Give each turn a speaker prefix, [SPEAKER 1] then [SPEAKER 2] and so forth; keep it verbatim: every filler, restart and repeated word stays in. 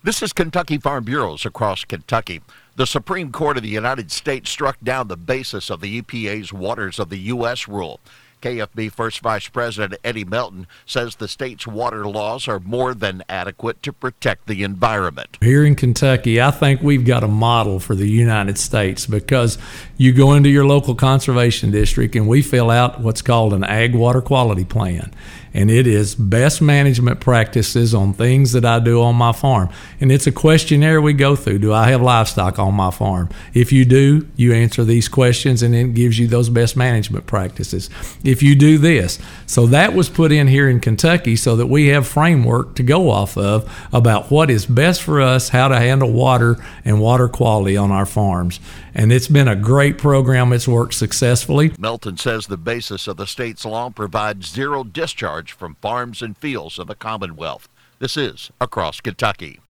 [SPEAKER 1] This is Kentucky Farm Bureaus across Kentucky. The Supreme Court of the United States struck down the basis of the E P A's Waters of the U S rule. K F B First Vice President Eddie Melton says the state's water laws are more than adequate to protect the environment.
[SPEAKER 2] Here in Kentucky, I think we've got a model for the United States, because you go into your local conservation district and we fill out what's called an Ag Water Quality Plan. And it is best management practices on things that I do on my farm. And it's a questionnaire we go through. Do I have livestock on my farm? If you do, you answer these questions and it gives you those best management practices. If you do this. So that was put in here in Kentucky so that we have framework to go off of about what is best for us, how to handle water and water quality on our farms. And it's been a great program. It's worked successfully.
[SPEAKER 1] Melton says the basis of the state's law provides zero discharge from farms and fields of the Commonwealth. This is Across Kentucky.